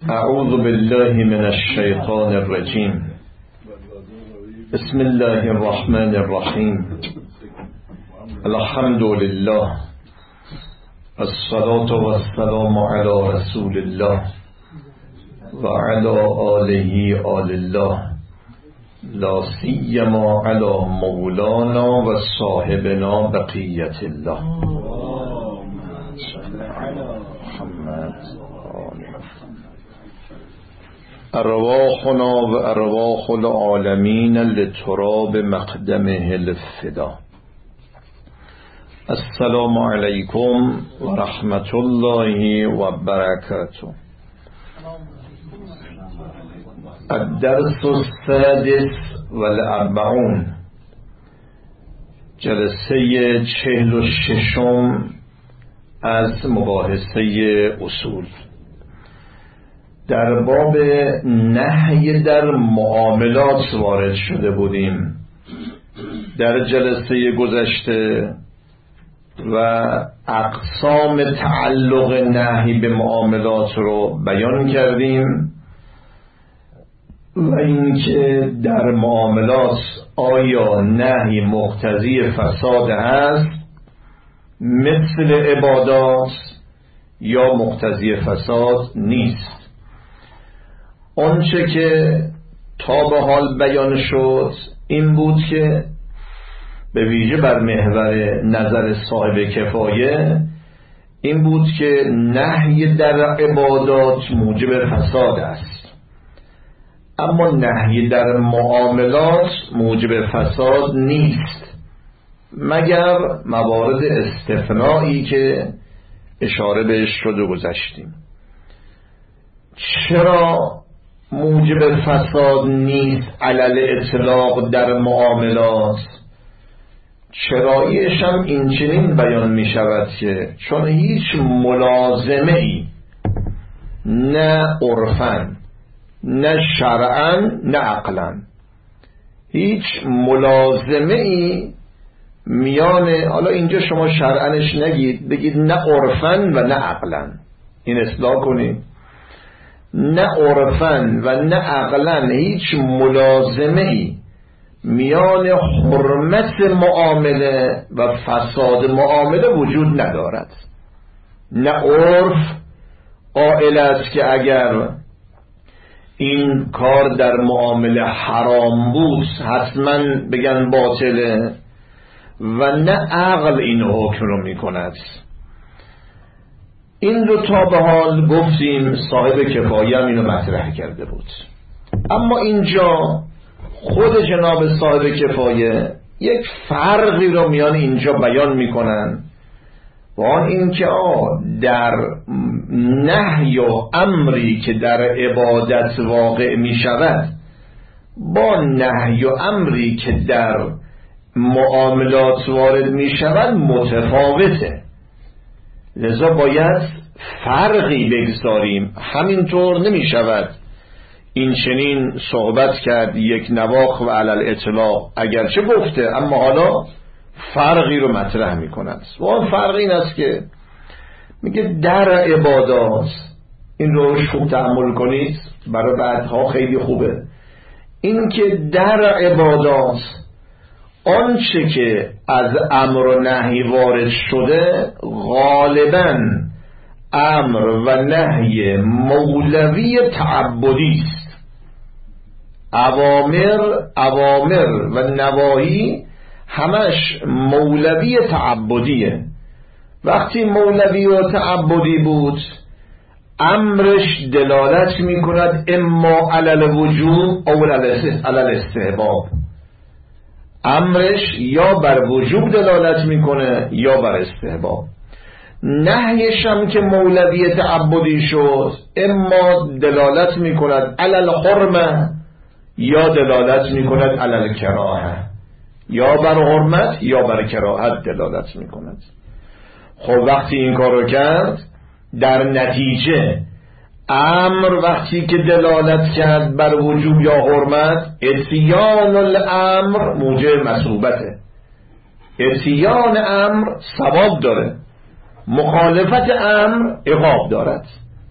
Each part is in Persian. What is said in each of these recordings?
اعوذ بالله من الشیطان الرجیم. بسم الله الرحمن الرحیم. الحمد لله الصلاة والسلام علی رسول الله و علی آله آل الله، لا سیما علی مولانا و صاحبنا بقیت الله. ارواحنا و ارواح العالمین لتراب مقدمه الفدا. السلام علیکم و رحمت الله و برکاته. الدرس السادس والاربعون، جلسه 46 از مباحثه اصول. در باب نهی در معاملات وارد شده بودیم در جلسه گذشته و اقسام تعلق نهی به معاملات رو بیان کردیم و اینکه در معاملات آیا نهی مقتضی فساد هست مثل عبادات یا مقتضی فساد نیست. آنچه که تا به حال بیان شد این بود که به ویژه بر محور نظر صاحب کفایه این بود که نهی در عبادات موجب فساد است، اما نهی در معاملات موجب فساد نیست مگر موارد استثنایی که اشاره بهش شد و گذشتیم. چرا موجب فساد نیست علل اطلاق در معاملات؟ چراییش هم این چنین بیان می شود که چون هیچ ملازمه ای نه عرفاً نه شرعاً نه عقلاً، هیچ ملازمه ای میان، حالا اینجا شما شرعنش نگید، بگید نه عرفاً و نه عقلاً، این اصلاح کنید، نه عرفاً و نه عقلاً هیچ ملازمه ای میان حرمت معامله و فساد معامله وجود ندارد. نه عرف قائل است که اگر این کار در معامله حرام بود حتما بگن باطله، و نه عقل این حکم رو می کند. این رو تا به حال گفتیم، صاحب کفایه هم اینو مطرح کرده بود. اما اینجا خود جناب صاحب کفایه یک فرقی رو میان اینجا بیان میکنن و آن این که در نهی و امری که در عبادت واقع می شود با نهی و امری که در معاملات وارد می شود متفاوته، لذا باید فرقی بگذاریم. همینطور نمی شود این چنین صحبت کرد یک نواخ و علل اطلاق، اگرچه گفته اما حالا فرقی رو مطرح می کند. و آن فرق این است که میگه در عبادات، این رو خوب تأمل کنید برای بعدها خیلی خوبه، این که در عبادات آنچه که از امر و نهی وارد شده غالباً امر و نهی مولوی تعبدی است. اوامر و نواهی همش مولوی تعبدیه. وقتی مولوی و تعبدی بود امرش دلالت می کند اما علل وجوب او علل استحباب، امرش یا بر وجوب دلالت میکنه یا بر استحباب. نهیش هم که مولوی تعبدی شد اما دلالت میکند علل حرمه یا دلالت میکند علل کراهه، یا بر حرمت یا بر کراهت دلالت میکند. خب وقتی این کارو کرد در نتیجه امر وقتی که دلالت کرد بر وجوب یا حرمت، اتیان الامر موجب مثوبته. اتیان امر ثواب داره، مخالفت امر عقاب دارد.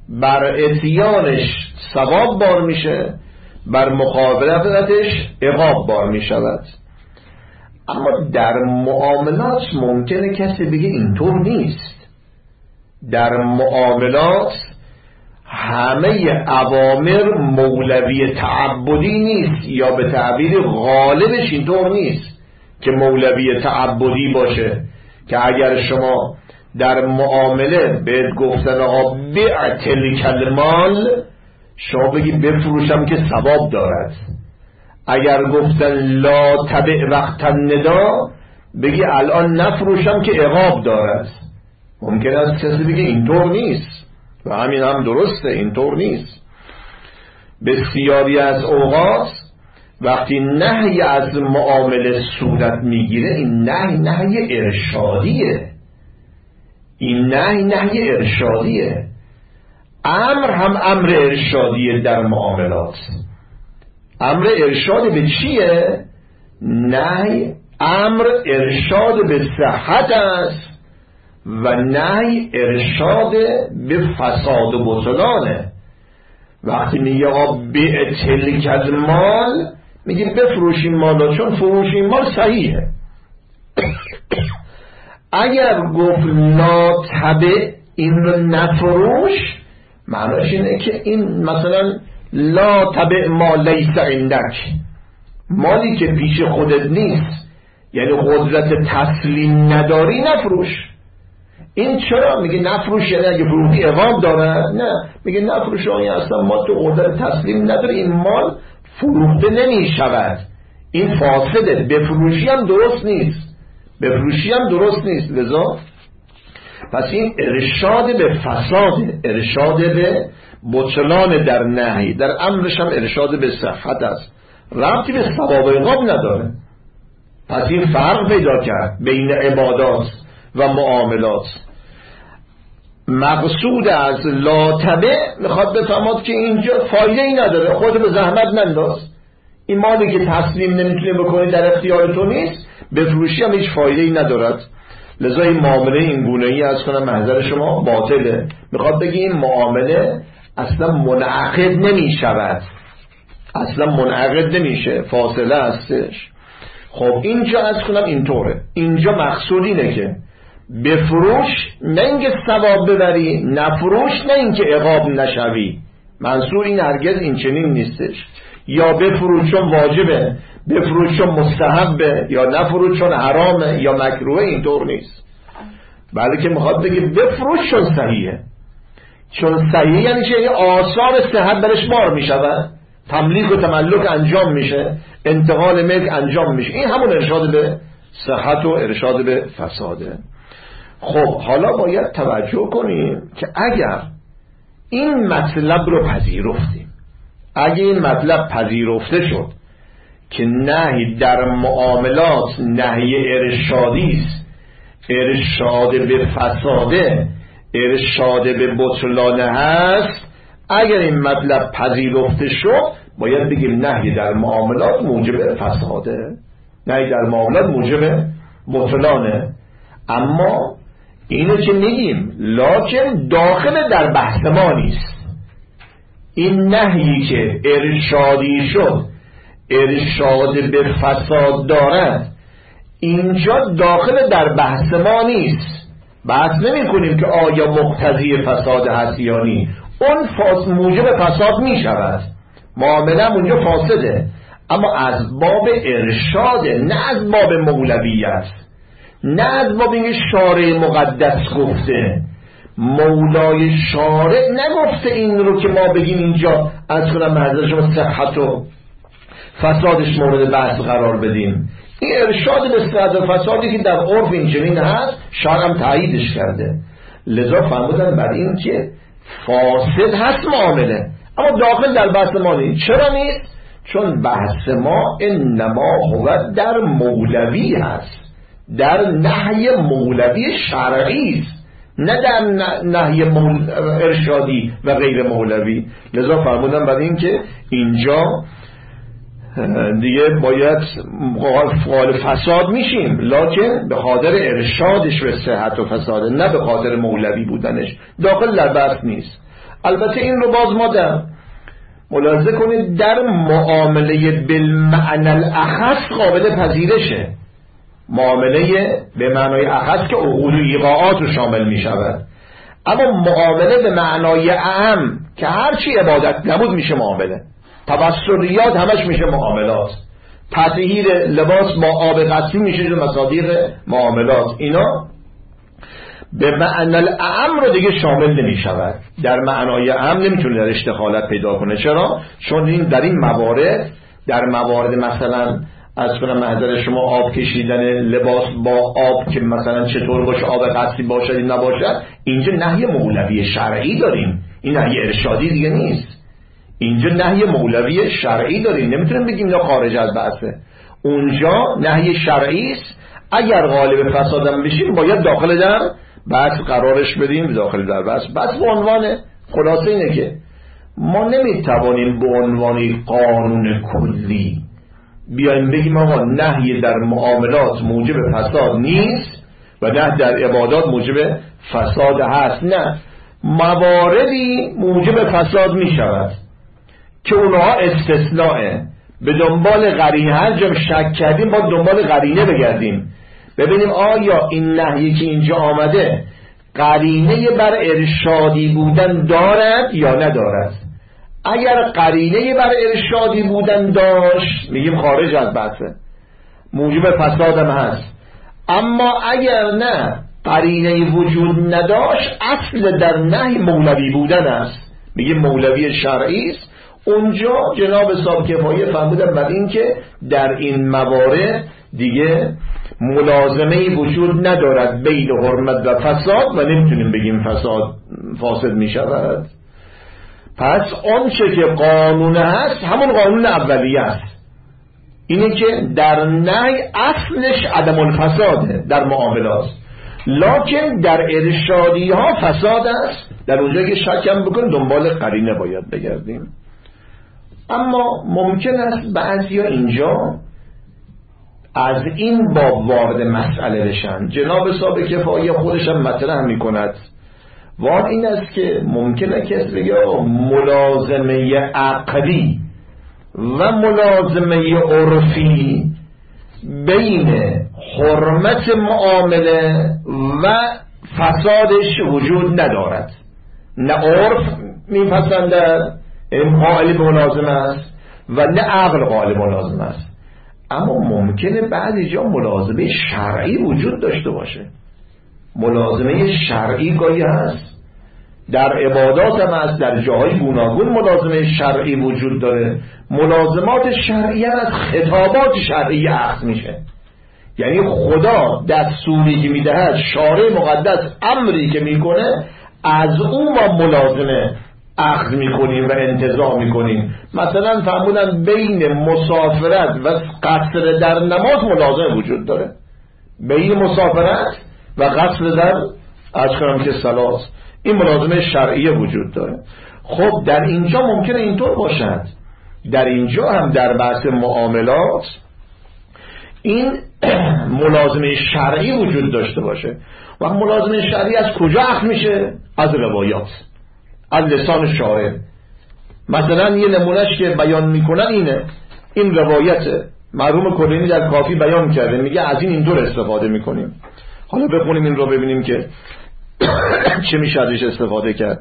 بر اتیانش ثواب بار میشه، بر مقابلتش عقاب بار میشود. اما در معاملات ممکنه کسی بگه اینطور نیست. در معاملات همه اوامر مولوی تعبدی نیست، یا به تعبیر غالبش اینطور نیست که مولوی تعبدی باشه که اگر شما در معامله بهت گفتن آقا بیع تلک المال، شما بگی بفروشم که ثواب دارد. اگر گفتن لا تبع وقت الندا، بگی الان نفروشم که عقاب دارد. ممکن است کسی بگه اینطور نیست و همین هم درسته، اینطور نیست. بسیاری از اوقات وقتی نهی از معامله صورت میگیره، این نهی ارشادیه. این نهی ارشادیه. امر هم امر ارشادیه در معاملات. امر ارشاد به چیه؟ نهی امر ارشاد به صحت است و نهی ارشاد به فساد و بطلانه. وقتی میگه آقا بیع تلک المال، میگیم بفروشیم مالا، چون فروشیم مال صحیحه. اگر گفت لا تبع این رو نفروش، معناش اینه که این مثلا لا تبع ما لیس عندک، مالی که پیش خودت نیست، یعنی قدرت تسلیم نداری نفروش. این چرا میگه نفروش؟ یعنی اگه فروخی عقاب داره؟ نه، میگه نفروش آنی اصلا ما تو قدرت تسلیم نداری، این مال فروخته نمیشود، این فاسده، بفروشی هم درست نیست، بفروشی هم درست نیست. لذا پس این ارشاد به فساد، ارشاد به بطلان در نهی، در امرش هم ارشاد به صحت است، ربطی به ثواب و عقاب نداره. پس این فرق پیدا کرد بین عبادات و معاملات. مقصود از لا تبع میخواد بفهمد که اینجا فایده ای نداره، خودت به زحمت ننداز، این مالی که تسلیم نمیتونی بکنی در اختیار تو نیست، بفروشی هم هیچ فایده ای ندارد. لذا این معامله این گونه‌ای از کنم محضر شما باطله. میخواد بگی این معامله اصلا منعقد نمیشود، اصلا منعقد نمیشه، فاصله هستش. خب اینجا از کنم اینطوره، اینجا مقصود اینه که بفروش، نه اینکه ثواب ببری، نفروش نه اینکه عقاب نشوی. منظور این هرگز این چنین نیستش. یا بفروش چون واجبه، بفروش چون مستحبه، یا نفروش چون حرامه یا مکروه، اینطور نیست. بلکه میخواد بگه بفروش چون صحیحه. چون صحیحه یعنی چه؟ آثار صحت برش بار میشود، تملیک و تملک انجام میشه، انتقال ملک انجام میشه. این همون ارشاد به صحت و ارشاد به فساده. خب حالا باید توجه کنیم که اگر این مطلب رو پذیرفتیم، اگه این مطلب پذیرفته شد که نهی در معاملات نهی ارشادی است، ارشاد به فساده، ارشاد به بطلانه هست، اگر این مطلب پذیرفته شد باید بگیم نهی در معاملات موجب فساده، نهی در معاملات موجب بطلانه. اما اینو که میگیم لکن داخل در بحث ما نیست. این نهی که ارشادی شد، ارشاد به فساد دارد، اینجا داخل در بحث ما نیست. بحث نمی کنیم که آیا مقتضی فساد هست یا نی. اون موجب فساد می شود، معامله اونجا فاسده، اما از باب ارشاده، نه از باب مولویت، نه از باب این شارع مقدس گفته. مولای شارع نگفته این رو که ما بگیم اینجا از کنم محضر شما صحت و فسادش مورد بحث قرار بدیم. این ارشاد به صحت و فسادی که در عرف این چنین هست، شرع هم تاییدش کرده. لذا فرمودن بر این که فاسد هست معامله، اما داخل در بحث ما نیست. چرا نیست؟ چون بحث ما انما هو در مولوی هست، در نهی مولوی شرعی است، نه در نهی ارشادی و غیر مولوی. لذا فرمودن بعد این که اینجا دیگه باید فعال فساد میشیم، لکن به خاطر ارشادش به صحت و فساد، نه به خاطر مولوی بودنش، داخل در بحث نیست. البته این رو باز ما در ملاحظه کنید در معامله بالمعنی الاخص قابل پذیرشه. معامله به معنای اخص که عقود و ایقاعات رو شامل می شود، اما معامله به معنای اعم که هرچی عبادت نبود میشه معامله. توسلیات همش میشه معاملات. تطهیر لباس با آب قطعی میشه مصادیق معاملات. اینا به معنی الاعم رو دیگه شامل نمی شود. در معنای اعم نمیتونه در اشتغالت پیدا کنه. چرا؟ چون این در این موارد، در موارد مثلا از کنم محضر شما آب کشیدن لباس با آب که مثلا چطور باشه، آب قطعی باشد نباشد، اینجا نهی مولوی شرعی داریم. این نهی ارشادی دیگه نیست. اینجا نهی مولوی شرعی داریم. نمیتونیم بگیم اینا خارج از بحثه. اونجا نهی شرعی است. اگر غالب فسادم بشیم باید داخل در بحث قرارش بدیم، داخل در بحث به عنوان خلاصه اینه که ما نمیتوانیم به عنوان قانون کلی بیایم بگیم آقا نهی در معاملات موجب فساد نیست و نه در عبادات موجب فساد هست. نه، مواردی موجب فساد می شود که اونها استثناءه. به دنبال قرینه، هر جا شک کردیم با دنبال قرینه بگردیم ببینیم آیا این نهی که اینجا آمده قرینه بر ارشادی بودن دارد یا ندارد. اگر قرینه بر ارشادی بودن داشت میگیم خارج از بحثه، موجب فساد هم هست. اما اگر نه قرینه وجود نداشت، اصل در نهی مولوی بودن است، میگیم مولوی شرعی است. اونجا جناب صاحب کفایه فرمودن بر این که در این موارد دیگه ملازمه‌ای وجود ندارد بین حرمت و فساد و نمیتونیم بگیم فساد فاسد میشود. پس آنچه که قانون هست همون قانون اولیه است، اینه که در نهی اصلش عدم الفساده در معاملات، لکن در ارشادی ها فساد است. در اونجا که شکم بکن دنبال قرینه باید بگردیم. اما ممکن است بعضی ها اینجا از این باب وارد مسئله بشن. جناب صاحب کفایه خودش هم مطرح میکند وارد این است که ممکنه کسی بگه ملازمه عقلی و ملازمه عرفی بین حرمت معامله و فسادش وجود ندارد. نه عرف میپسندد قائل ملازمه است و نه عقل قائل ملازمه است. اما ممکنه بعضی جا ملازمه شرعی وجود داشته باشه. ملازمه شرعی گاهی هست، در عبادات هم هست، در جاهای گوناگون ملازمه شرعی وجود داره. ملازمات شرعی هم از خطابات شرعی اخذ میشه. یعنی خدا دستوری که میدهد، شارع مقدس امری که میکنه، از اون ما ملازمه اخذ میکنیم و انتزاع میکنیم. مثلا فرمودن بین مسافرت و قصر در نماز ملازمه وجود داره. بین مسافرت و قصر در اشکرم که صلاة، این ملازمه شرعیه وجود داره. خب در اینجا ممکنه اینطور باشد. در اینجا هم در بحث معاملات این ملازمه شرعی وجود داشته باشه. و ملازمه شرعی از کجا اخذ میشه؟ از روایات، از لسان شارع. مثلا یه نمونهش که بیان میکنن اینه، این روایت مرحوم کلینی در کافی بیان کرده، میگه از این اینطور استفاده میکنیم. حالا بخونیم این رو ببینیم که چه میشه ازش استفاده کرد.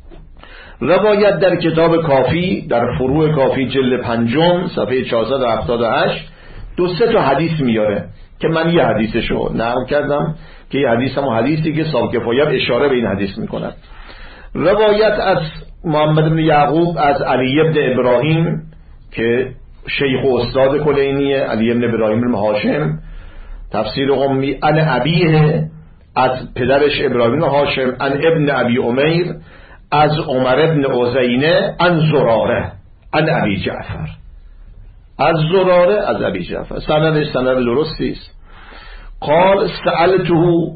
روایت در کتاب کافی، در فروع کافی جلد 5 صفحه 478 2-3 تا حدیث میاره که من یه حدیثشو نقل کردم که یه حدیث هم حدیثی که صاحب کفایه اشاره به این حدیث میکنه. روایت از محمد بن یعقوب از علی ابن ابراهیم که شیخ و استاد کلینیه، علی ابن ابراهیم بن هاشم، تفسیر قمی، ان ابیه از پدرش ابراهیم بن هاشم، ان ابن ابی امیر از عمر ابن عزینه، ان زراره ان ابی جعفر، از زراره از ابی جعفر. سندش سند درستی است. قال سألته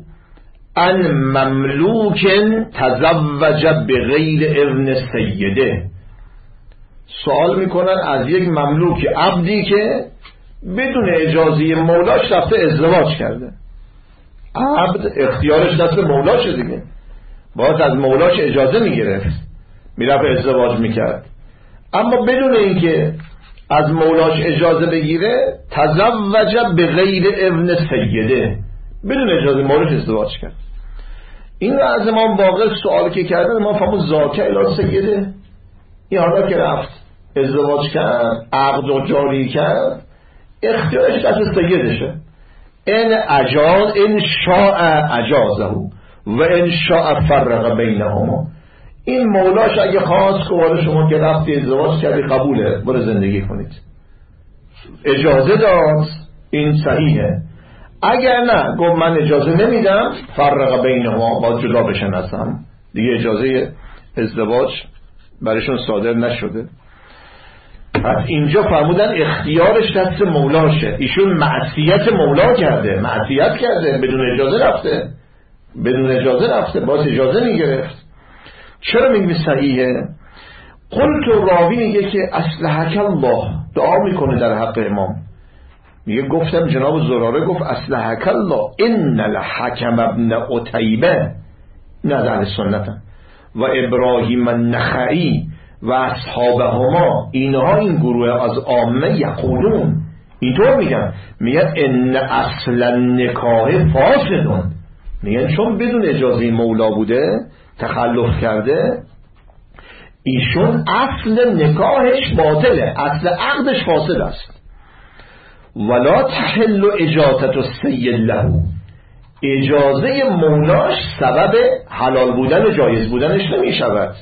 ان مملوک تزوج بغیر اذن سیده، سوال میکنن از یک مملوک، عبدی که بدون اجازه مولاش رفته ازدواج کرده. عبد اختیارش دست مولاشه دیگه، باید از مولاش اجازه میگرفت. میرفت ازدواج میکرد، اما بدون اینکه از مولاش اجازه بگیره تزوج به غیر ابن سیده، بدون اجازه مولاش ازدواج کرد. این رو از امام باقر سوال که کردن، ما فهمون زاکه الی سیده، این حالا که رفت ازدواج کرد، عقد رو جاری کرد، اختیارش دست سیدشه. ان اجاز ان شاء اجازه و ان شاء فرق بینهما. این مولاش اگه خواست که شما که رفتی ازدواج کردی قبوله، برو زندگی کنید، اجازه داد، این صحیحه. اگر نه گفت من اجازه نمیدم، فرق بینهما، با جدا بشن هستم دیگه، اجازه ازدواج برایشون صادر نشده. پس اینجا فرمودن اختیارش دست مولاشه. ایشون معصیت مولا کرده، معصیت کرده، بدون اجازه رفته، بدون اجازه رفته، باز اجازه میگرفت. چرا میگی صحیحه؟ قلت، راوی میگه که اصلحک الله، دعا میکنه در حق امام، میگه گفتم جناب زراره گفت اصلحک الله ان الحکم ابن عتیبه، نه اهل سنتن، و ابراهیم النخعی و اصحابهما، اینها این گروه از عامه یقولون، اینطور میگن ان اصل نکاح فاسدون، میگن چون بدون اجازه مولا بوده، تخلف کرده، ایشون اصل نکاحش باطله، اصل عقدش فاسد است. ولا تحل اجازت السید له، اجازه مولاش سبب حلال بودن و جایز بودنش نمی شود.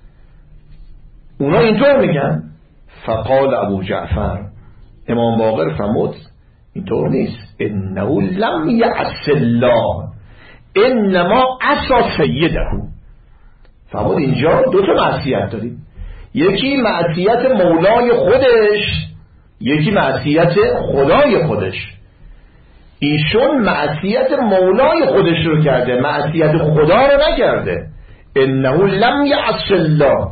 اونا اینطور میگن. فقال ابو جعفر، امام باقر فرمود اینطور نیست، انه لم یعص الله انما عصا سیده. فرمود اینجا دو تا معصیت داریم، یکی معصیت مولای خودش، یکی معصیت خدای خودش. ایشون معصیت مولای خودش رو کرده، معصیت خدا رو نکرده. انه لم یعص الله،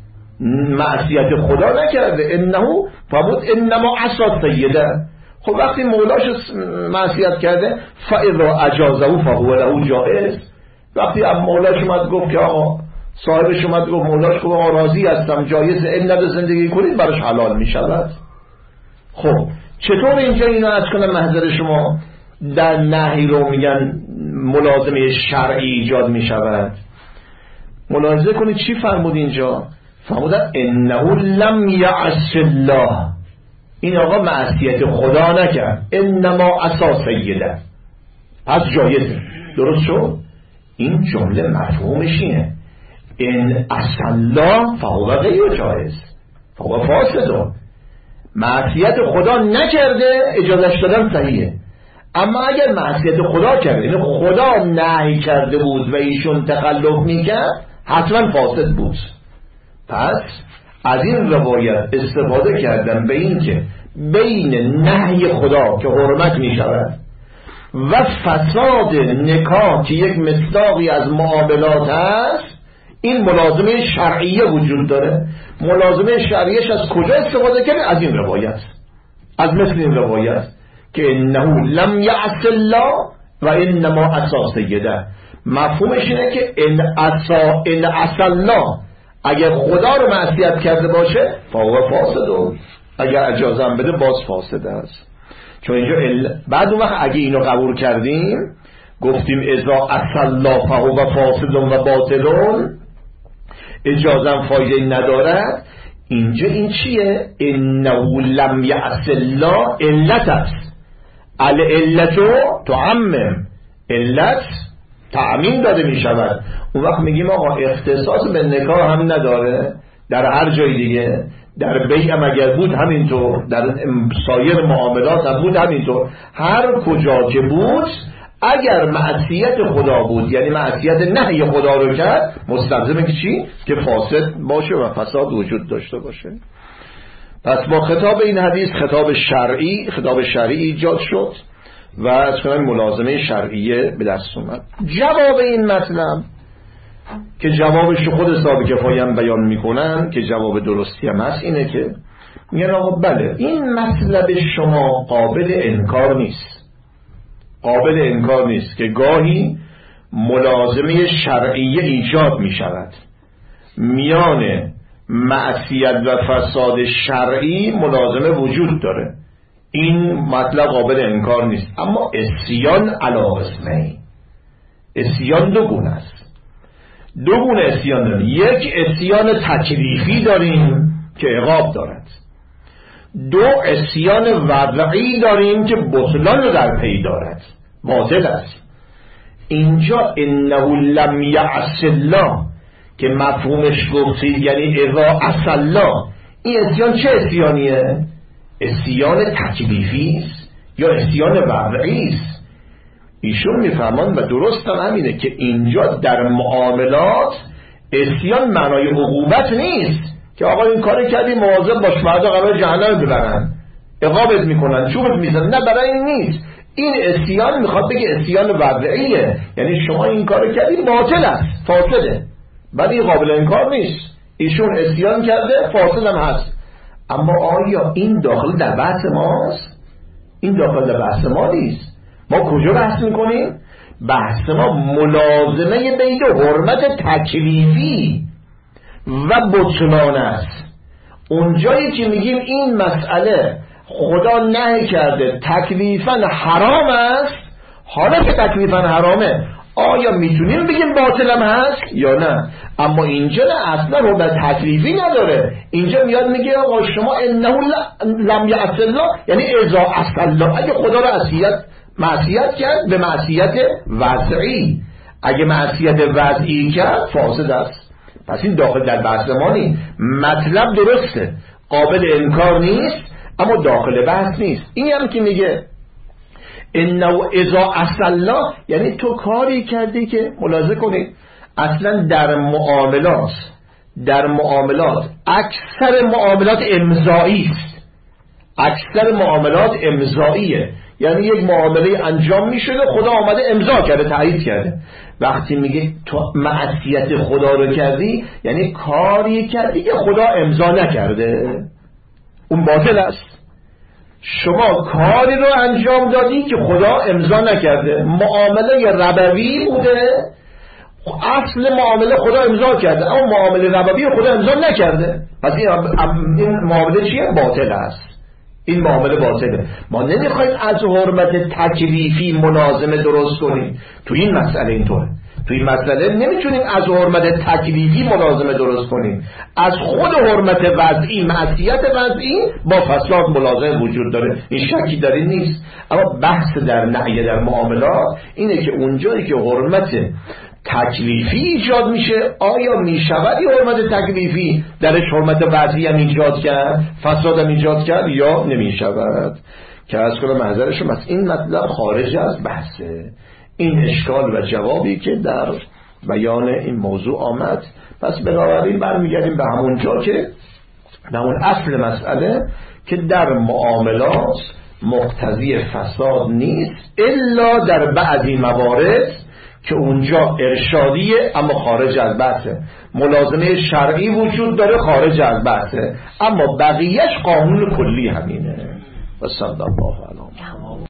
معصیت خدا نکرده. انه فرمود انما عصا سیده. خب وقتی مولاش معصیت کرده، فاذا اجازه فهو له جائز. وقتی مولاش اومد گفت که آقا، صاحبش اومد گفت مولاش گفت آقا راضی هستم، جایزه، این نده زندگی کنید، براش حلال می شود. خب چطور اینجا اینو از کنم محضر شما در نهی رو میگن ملازمه شرعی ایجاد می شود؟ ملاحظه کنید چی فرمود اینجا؟ فرمودن انه لم یعص الله، این آقا معصیت خدا نکرد، انما عصا سیده، پس جایزه. درست شد؟ این جمله مفهومش اینه، ان عصا الله فهو غیر جایز فهو فاسد. معصیت خدا نکرده، اجازهش دادن صحیحه. اما اگر معصیت خدا کرده، یعنی خدا نهی کرده بود و ایشون تخلف میکرد، حتما فاسد بود. پس از این روایت استفاده کردن به این که بین نهی خدا که حرمت می شود و فساد نکاح که یک مصداقی از معاملات هست، این ملازمه شرعیه وجود داره. ملازمه شرعیش از کجا استفاده کرد؟ از این روایت، از مثل این روایت که انه لم یعص الله و انما عصا سیده. مفهومش اینه که ان عصا الله، اگر خدا رو معصیت کرده باشه فهو فاسد، اگر اجازه هم بده باز فاسد است. چون اینجا بعد اون وقت اگه اینو قبول کردیم، گفتیم اذا عصا الله فهو فاسد و باطل، اجازه هم فایده ندارد. اینجا این چیه؟ انه لم یعص الله، علت است. العلتو تعمم، علت تعمیم داده می شود. اون وقت میگیم آقا اختصاص به نکاح هم نداره، در هر جای دیگه، در بیع هم اگر بود همینطور، در سایر معاملات هم بود همینطور، هر کجا که بود اگر معصیت خدا بود، یعنی معصیت نهی خدا رو کرد، مستلزمه که چی؟ که فاسد باشه و فساد وجود داشته باشه. پس با خطاب این حدیث خطاب شرعی ایجاد شد و از کنم ملازمه شرعیه به دست اومد. جواب این مطلب که جوابش خود صاحب کفایه هم بیان میکنن که جواب درستی هم هست، اینه که میگن آقا بله، این مطلب شما قابل انکار نیست، قابل انکار نیست که گاهی ملازمه شرعیه ایجاد می شود میان معصیت و فساد شرعی ملازمه وجود داره، این مطلب قابل انکار نیست. اما عصیان علی قسمین، عصیان دو گونه است، دو گونه عصیان داریم. یک عصیان تکلیفی داریم که عقاب دارد، دو عصیان وضعی داریم که بطلان رو در پی دارد، باطل است. اینجا انه لم یعص الله که مفهومش گفتید یعنی اذا عصی الله، این عصیان چه عصیانیه؟ عصیان تکلیفی است یا عصیان وضعی است؟ ایشون میفهمند و درست هم همینه که اینجا در معاملات عصیان معنای عقوبت نیست که آقا این کار کردی مواظب باش فردا قرار جهنم ببرن، عقابت میکنن، چوبت میزنن، نه برای این نیست. این عصیان میخواد بگه عصیان وضعیه، یعنی شما این کار کردی باطل است، فاسده، ولی قابل انکار نیست. ایشون عصیان کرده، فاسد هم هست. اما آیا این داخل در بحث ماست؟ این داخل در بحث ما نیست. ما کجا بحث میکنیم؟ بحث ما ملازمه بین حرمت تکلیفی و بطلان است. اونجایی که میگیم این مسئله خدا نهی کرده تکلیفاً حرام است، حالا که تکلیفاً حرامه آیا میتونیم بگیم باطلم هست یا نه؟ اما اینجا نه، اصلا حرمت تکلیفی نداره. اینجا میاد میگه آقا شما انه لم یعص الله یعنی اذا عصی الله، اگه خدا رو معصیت کرد به معصیت وضعی، اگه معصیت وضعی کرد فاسد است. پس این داخل در بحث ما نیست. مطلب درسته، قابل انکار نیست، اما داخل بحث نیست. این هم که میگه انه اذا عصی الله یعنی تو کاری کردی که ملاحظه کنید اصلا در معاملات اکثر معاملات امضایی است، اکثر معاملات امضاییه، یعنی یک معامله انجام میشده خدا آمده امضا کرده، تایید کرده. وقتی میگه تو معصیت خدا رو کردی یعنی کاری کردی که خدا امضا نکرده، اون باطل است. شما کاری رو انجام دادی که خدا امضا نکرده، معامله ربوی بوده، اصل معامله خدا امضا کرده اما معامله ربوی خدا امضا نکرده، پس این معامله چیه؟ باطل است. این معامله باطله. ما نمیخوایم از حرمت تکلیفی ملازمه درست کنیم. تو این مسئله اینطوره، تو این مسئله نمیتونیم از حرمت تکلیفی ملازمه درست کنیم. از خود حرمت وضعی، معصیت وضعی با فساد ملازمه وجود داره، این شکی در این نیست. اما بحث در نهی در معاملات اینه که اونجایی که حرمت تکلیفی ایجاد میشه آیا میشود این حرمت تکلیفی درش حرمت وضعی هم ایجاد کرد، فساد هم ایجاد کرد یا نمیشود؟ که از کنم محضرشون از این مطلب خارج از بحثه. این اشکال و جوابی که در بیان این موضوع آمد. پس بنابراین برمیگردیم به همون جا که به همون اصل مسئله که در معاملات مقتضی فساد نیست الا در بعضی موارد که اونجا ارشادیه اما خارج از بحثه، ملازمه شرعی وجود داره خارج از بحثه، اما بقیهش قانون کلی همینه. و صلی الله علیه و